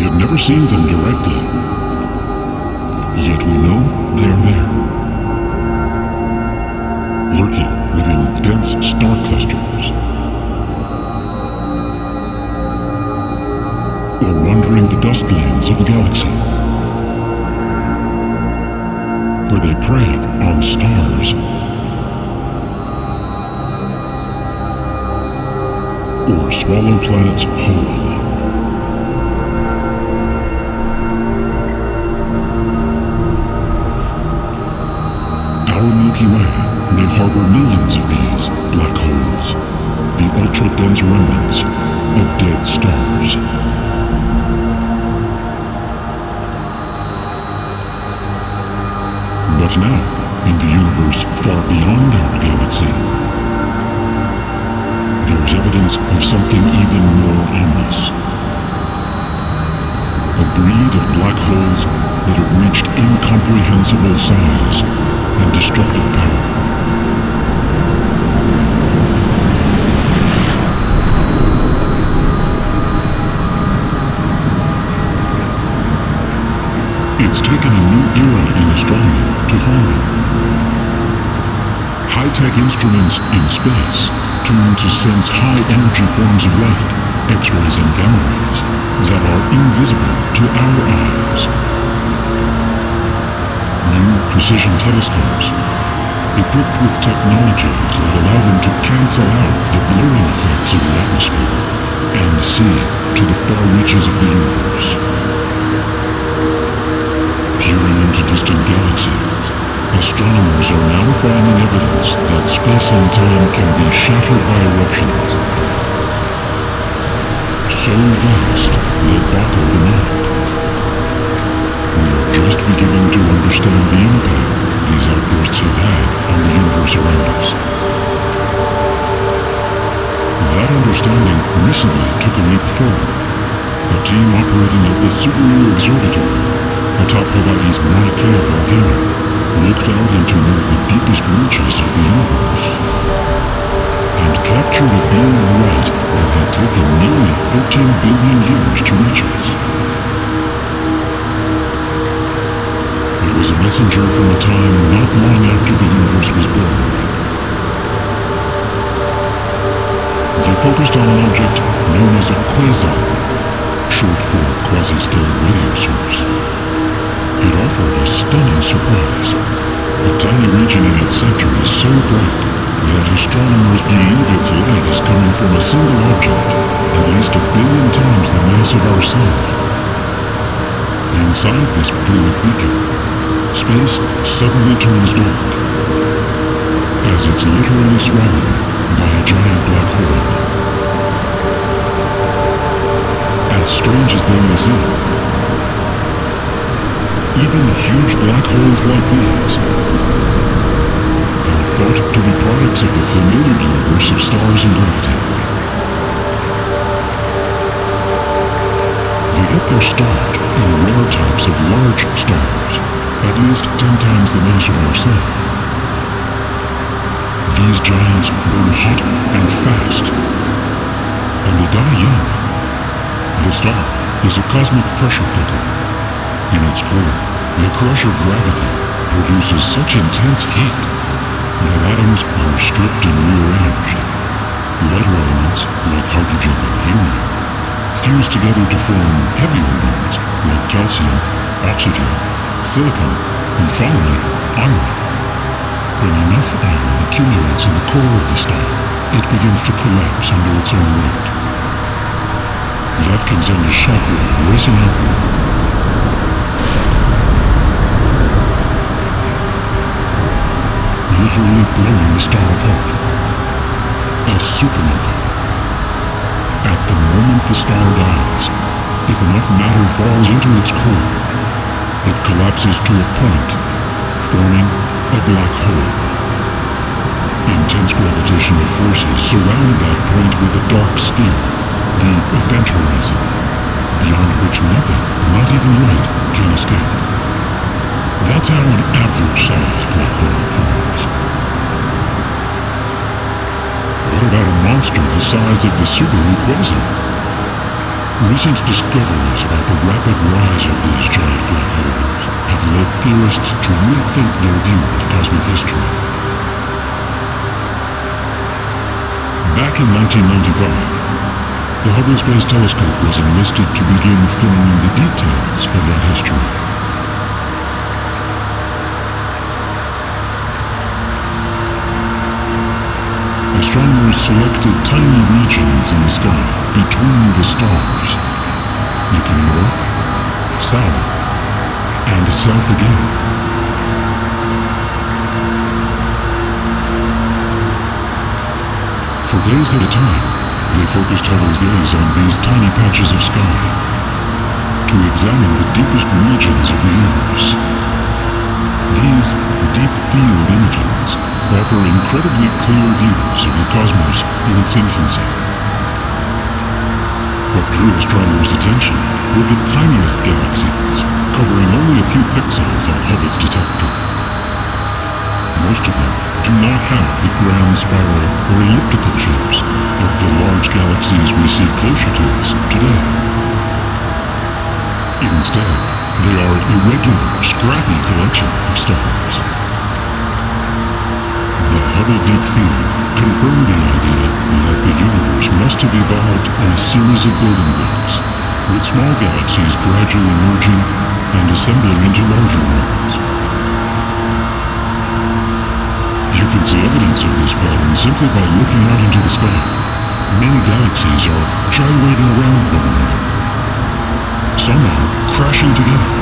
We have never seen them directly, yet we know they are there, lurking within dense star clusters, or wandering the dustlands of the galaxy, where they prey on stars, or swallow planets whole. Our Milky Way may harbor millions of these black holes, the ultra-dense remnants of dead stars. But now, in the universe far beyond our galaxy, there is evidence of something even more ominous. A breed of black holes that have reached incomprehensible size and destructive power. It's taken a new era in astronomy to find them. High-tech instruments in space, tuned to sense high-energy forms of light, X-rays and gamma rays, that are invisible to our eyes. New precision telescopes, equipped with technologies that allow them to cancel out the blurring effects of the atmosphere and see to the far reaches of the universe. Peering into distant galaxies, astronomers are now finding evidence that space and time can be shattered by eruptions, so vast they boggle the mind. We are just beginning to understand the impact these outbursts have had on the universe around us. That understanding recently took a leap forward. A team operating at the Subaru Observatory atop Hawaii's Mauna Kea volcano looked out into one of the deepest reaches of the universe and captured a beam of light that had taken nearly 13 billion years to reach us. It was a messenger from a time not long after the universe was born. They focused on an object known as a quasar, short for quasi-stellar radio source. It offered a stunning surprise. The tiny region in its center is so bright that astronomers believe its light is coming from a single object, at least 1 billion times the mass of our Sun. Inside this brilliant beacon, space suddenly turns dark, as it's literally swallowed by a giant black hole. As strange as they may seem, even huge black holes like these are thought to be products of the familiar universe of stars and gravity. They get their start in rare types of large stars, at least 10 times the mass of our Sun. These giants burn hot and fast, and they die young. The star is a cosmic pressure cooker. In its core, the crusher gravity produces such intense heat that atoms are stripped and rearranged. Lighter elements, like hydrogen and helium, fuse together to form heavier ones, like calcium, oxygen, silicon, and finally, iron. When enough iron accumulates in the core of the star, it begins to collapse under its own weight. That can send a shockwave racing outward, literally blowing the star apart. A supernova. At the moment the star dies, if enough matter falls into its core, it collapses to a point, forming a black hole. Intense gravitational forces surround that point with a dark sphere, the event horizon, beyond which nothing, not even light, can escape. That's how an average-sized black hole forms. What about a monster the size of the Subaru Quasar? Recent discoveries about the rapid rise of these giant black holes have led theorists to rethink their view of cosmic history. Back in 1995, the Hubble Space Telescope was enlisted to begin filling in the details of that history. Astronomers selected tiny regions in the sky between the stars, looking north, south, and south again. For days at a time, they focused Hubble's gaze on these tiny patches of sky to examine the deepest regions of the universe. These deep field images offer incredibly clear views of the cosmos in its infancy. What drew astronomers' attention were the tiniest galaxies, covering only a few pixels on Hubble's detector. Most of them do not have the grand spiral or elliptical shapes of the large galaxies we see closer to us today. Instead, they are irregular, scrappy collections of stars. The Hubble Deep Field confirmed the idea that the universe must have evolved in a series of building blocks, with small galaxies gradually merging and assembling into larger ones. You can see evidence of this pattern simply by looking out into the sky. Many galaxies are gyrating around one another. Some are crashing together.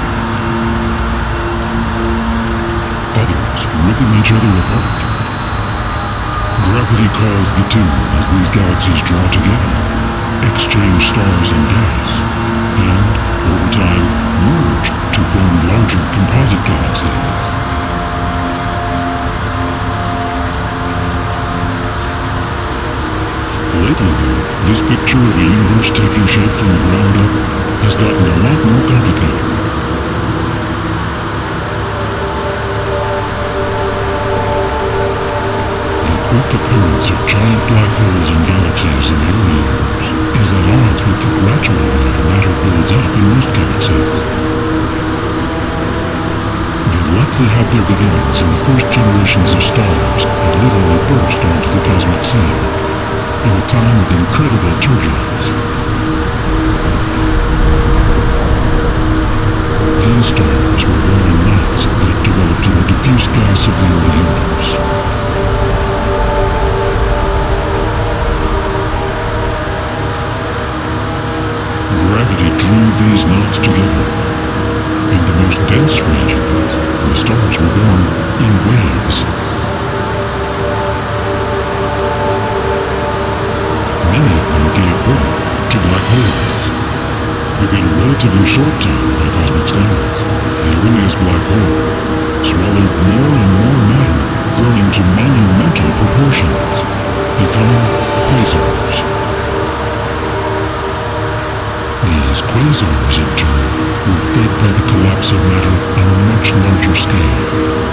Others ripping each other apart. Gravity calls the tune as these galaxies draw together, exchange stars and gas, and, over time, merge to form larger composite galaxies. Lately, though, this picture of the universe taking shape from the ground up has gotten a lot more complicated. The quick appearance of giant black holes and galaxies in the early universe is at odds with the gradual way matter builds up in most galaxies. They likely had their beginnings in the first generations of stars that literally burst onto the cosmic scene in a time of incredible turbulence. These stars were born in knots that developed in the diffuse gas of the early universe. Gravity drew these knots together. In the most dense regions, the stars were born in waves. Many of them gave birth to black holes. Within a relatively short time by cosmic standards, the earliest black holes swallowed more and more matter, growing to monumental proportions, becoming quasars. These quasars, in turn, were fed by the collapse of matter on a much larger scale.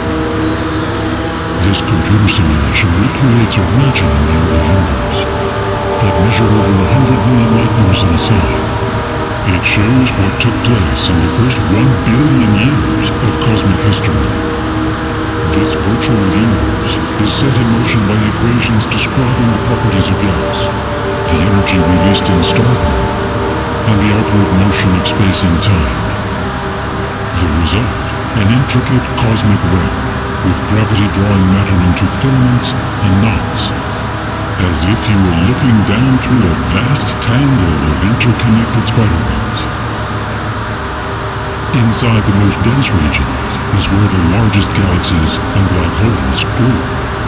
This computer simulation recreates a region in the early universe that measured over 100 million light-years on a side. It shows what took place in the first 1 billion years of cosmic history. This virtual universe is set in motion by equations describing the properties of gas, the energy released in star growth, and the outward motion of space and time. The result, an intricate cosmic web, with gravity drawing matter into filaments and knots, as if you were looking down through a vast tangle of interconnected spiderwebs. Inside the most dense regions is where the largest galaxies and black holes grew.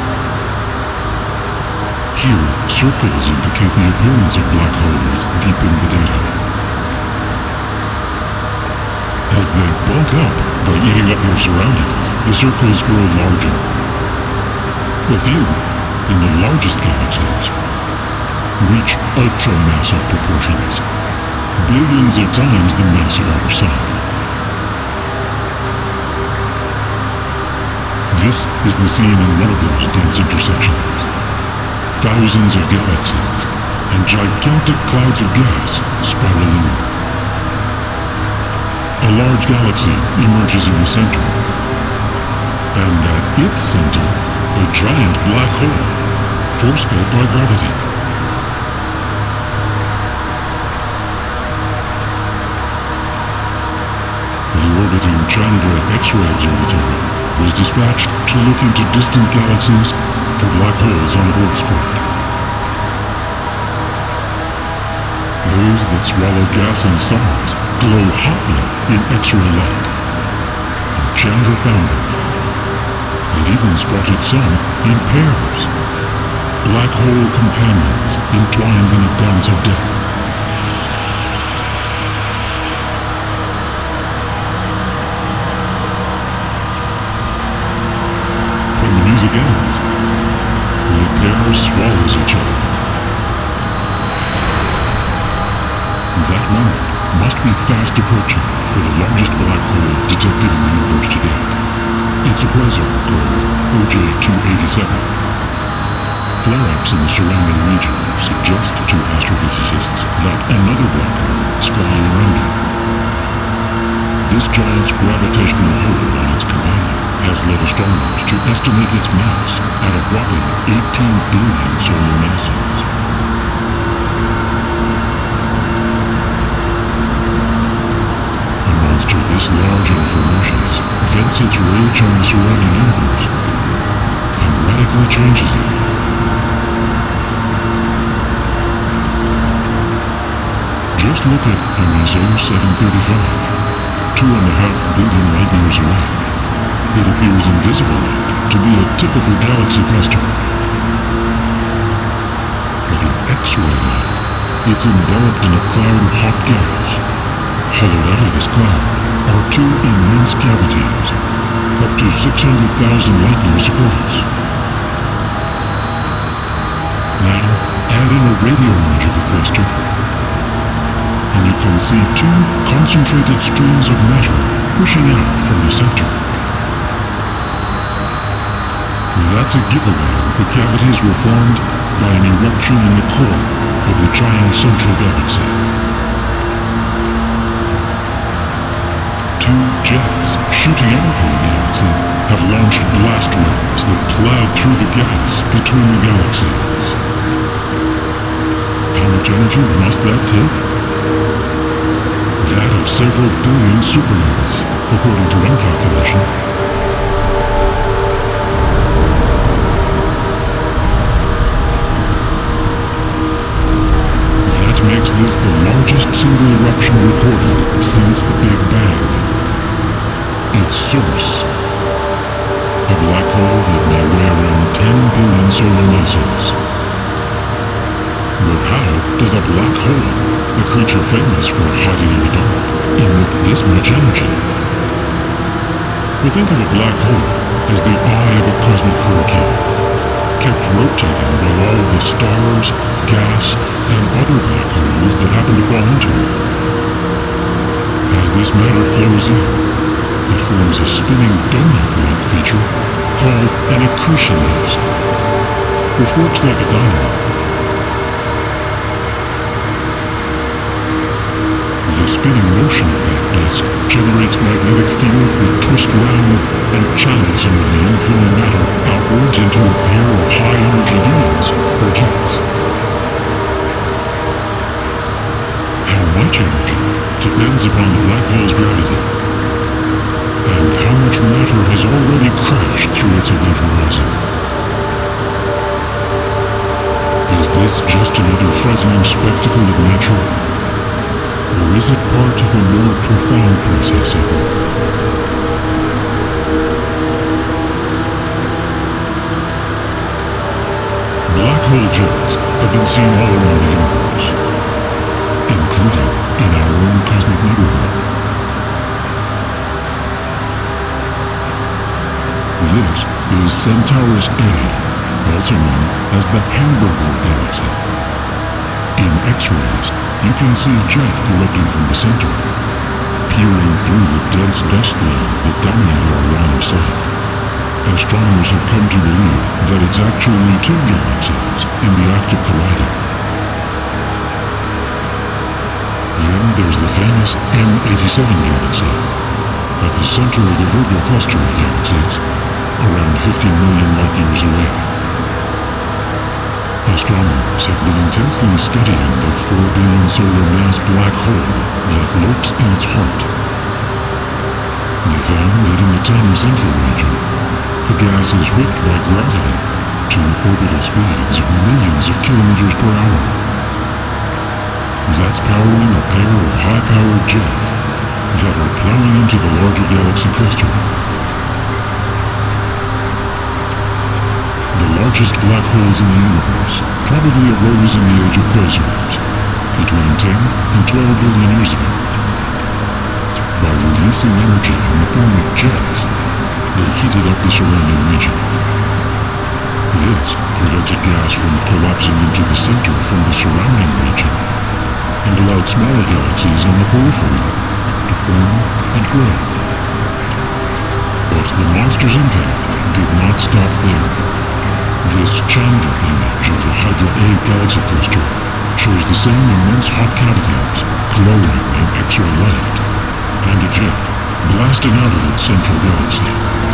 Here, circles indicate the appearance of black holes deep in the data. As they bulk up by eating up their surroundings, the circles grow larger. A few, in the largest galaxies, reach ultra-massive proportions, billions of times the mass of our Sun. This is the scene in one of those dense intersections. Thousands of galaxies, and gigantic clouds of gas spiral inward. A large galaxy emerges in the center, and at its center, a giant black hole, force-fed by gravity. The orbiting Chandra X-ray Observatory was dispatched to look into distant galaxies for black holes on Earth-sport. Those that swallow gas and stars glow hotly in X-ray light. And Chandra found them. It even spotted some in pairs. Black hole companions entwined in a dance of death. When the music ends, the pair swallows each other. That moment must be fast approaching for the largest black hole detected in the universe to date. It's a quasar called OJ-287. Flare-ups in the surrounding region suggest to astrophysicists that another black hole is flying around it. This giant's gravitational hold on its companion has led astronomers to estimate its mass at a whopping 18 billion solar masses. A monster this large and ferocious vents its rage on the surrounding universe and radically changes it. Just look at MSO 735, 2.5 billion light years away. It appears invisible to be a typical galaxy cluster. But in X-ray light, it's enveloped in a cloud of hot gas. Hollowed out of this cloud are two immense cavities, up to 600,000 light years across. Now, add in a radio image of the cluster, and you can see two concentrated streams of matter pushing out from the center. That's a giveaway that the cavities were formed by an eruption in the core of the giant central galaxy. Two jets shooting out of the galaxy have launched blast waves that plowed through the gas between the galaxies. How much energy must that take? That of several billion supernovas, according to one calculation. That makes this the largest single eruption recorded since the Big Bang. Its source, a black hole that may weigh around 10 billion solar masses. But how does a black hole, a creature famous for hiding in the dark, emit this much energy? We think of a black hole as the eye of a cosmic hurricane, kept rotating by all the stars, gas, and other black holes that happen to fall into it. As this matter flows in, it forms a spinning donut-like feature called an accretion disk, which works like a dynamo. The spinning motion of that disk generates magnetic fields that twist around and channel some of the inflowing matter outwards into a pair of high-energy beams, or jets. How much energy depends upon the black hole's gravity, and how much matter has already crashed through its event horizon. Is this just another frightening spectacle of nature? Or is it part of a more profound process at work? Black hole jets have been seen all around the universe, including in our own cosmic neighborhood. This is Centaurus A, also known as the Hamburger Galaxy. In X-rays, you can see a jet erupting from the center, peering through the dense dust clouds that dominate our line of sight. Astronomers have come to believe that it's actually two galaxies in the act of colliding. There's the famous M87 galaxy, at the center of the Virgo cluster of galaxies, around 15 million light-years away. Astronomers have been intensely studying the 4 billion solar mass black hole that lurks in its heart. They found that in the tiny central region, the gas is whipped by gravity to orbital speeds of millions of kilometers per hour. That's powering a pair of high-powered jets that are plowing into the larger galaxy cluster. The largest black holes in the universe probably arose in the age of quasars, between 10 and 12 billion years ago. By releasing energy in the form of jets, they heated up the surrounding region. This prevented gas from collapsing into the center from the surrounding region, and allowed smaller galaxies on the periphery to form and grow. But the monster's impact did not stop there. This Chandra image of the Hydra A galaxy cluster shows the same immense hot cavities, glowing in X-ray light, and a jet blasting out of its central galaxy.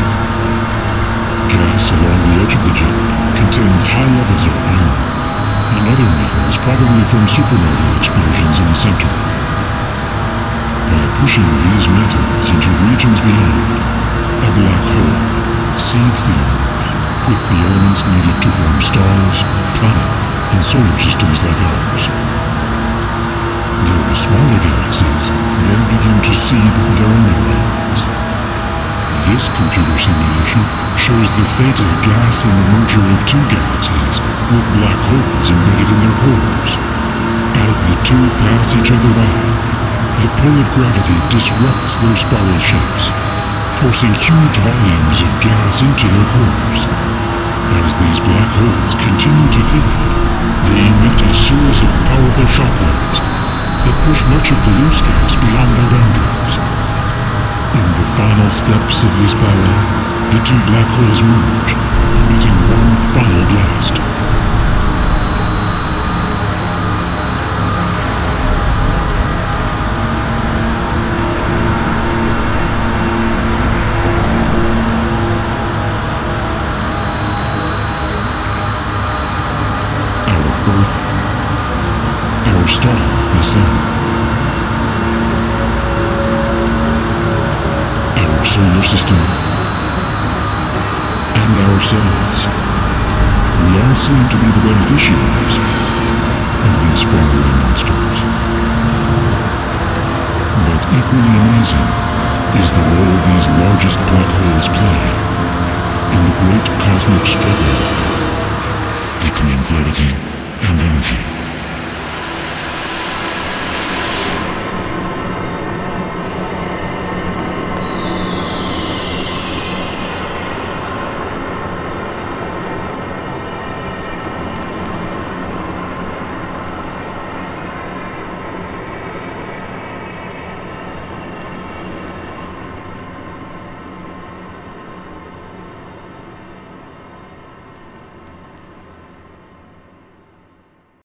Gas along the edge of the jet contains high levels of iron and other metals, probably from supernova explosions in the center. By pushing these metals into regions beyond, a black hole seeds the universe with the elements needed to form stars, planets, and solar systems like ours. Very smaller galaxies then begin to seed their own environments. This computer simulation shows the fate of gas in the merger of 2 galaxies with black holes embedded in their cores. As the 2 pass each other by, the pull of gravity disrupts their spiral shapes, forcing huge volumes of gas into their cores. As these black holes continue to feed, they emit a series of powerful shockwaves that push much of the loose gas beyond their boundaries. In the final steps of this ballet, the 2 black holes merge, emitting one final blast. Our star, the Sun. Our solar system. And ourselves. We all seem to be the beneficiaries of these faraway monsters. But equally amazing is the role these largest black holes play in the great cosmic struggle between gravity